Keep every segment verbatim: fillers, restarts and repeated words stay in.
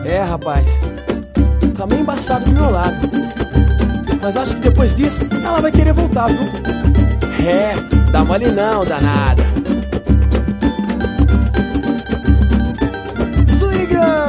É, rapaz, tá meio embaçado do meu lado, mas acho que depois disso ela vai querer voltar, viu? É, dá mole não, danada. Swinga!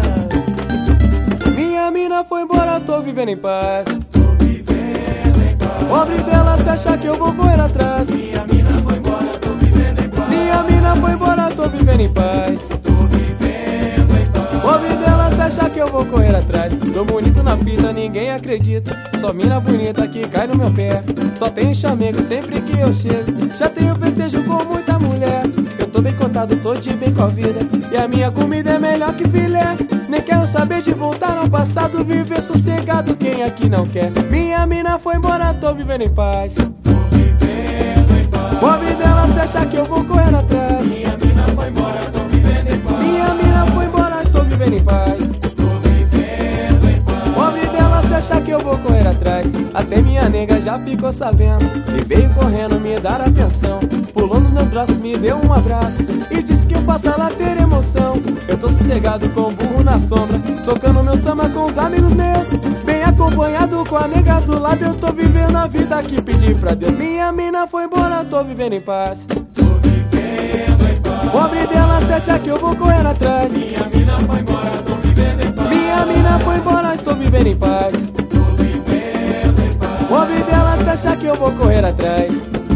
Minha mina foi embora, tô vivendo em paz. Tô vivendo em paz. Pobre dela se achar que eu vou correr atrás. Minha mina foi embora, tô vivendo em paz. Minha mina foi embora, tô vivendo em paz. Tô vivendo em paz. Pobre dela se achar que eu vou correr atrás. Tô bonito na fita, ninguém acredita. Só mina bonita que cai no meu pé. Só tenho chamego sempre que eu chego. Já tenho festejo com muita mulher. Eu tô bem contado, tô de bem com a vida. E a minha comida é melhor que filé. Nem quero saber de voltar ao passado. Viver sossegado, quem aqui não quer? Minha mina foi embora, tô vivendo em paz. Tô vivendo em paz. Pobre dela se achar que eu vou correr atrás. Minha mina foi embora, tô vivendo em paz. Minha mina foi embora, estou vivendo em paz. Tô vivendo em paz. Pobre dela se achar que eu vou correr atrás. Até minha nega já ficou sabendo e veio correndo me dar atenção. Pulou nos meus braços, me deu um abraço e disse que eu faço ela ter emoção. Eu tô sossegado com o burro na sombra, tocando meu samba com os amigos meus. Bem acompanhado com a nega do lado, eu tô vivendo a vida que pedi pra Deus. Minha mina foi embora, tô vivendo em paz. Tô vivendo em paz. Pobre dela se achar que eu vou correr atrás. Minha mina foi embora, tô vivendo em paz. Minha mina foi embora, estou vivendo em paz. Tô vivendo em paz. Pobre dela se achar que eu vou correr atrás.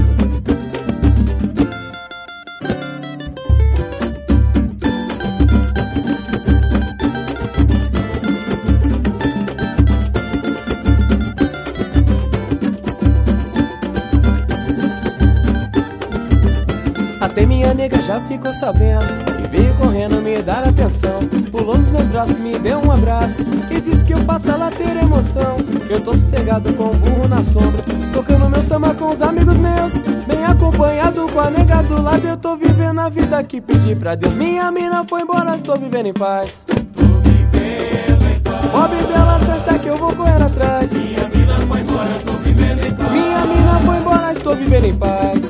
Até minha nega já ficou sabendo e veio correndo me dar atenção. Pulou nos meus braços, me deu um abraço e disse que eu faço ela ter emoção. Eu tô sossegado com o burro na sombra, tocando meu samba com os amigos meus. Bem acompanhado com a nega do lado, eu tô vivendo a vida que pedi pra Deus. Minha mina foi embora, estou vivendo em paz. Tô vivendo em paz. Pobre dela se achar que eu vou correr atrás. Minha mina foi embora, tô vivendo em paz. Minha mina foi embora, estou vivendo em paz.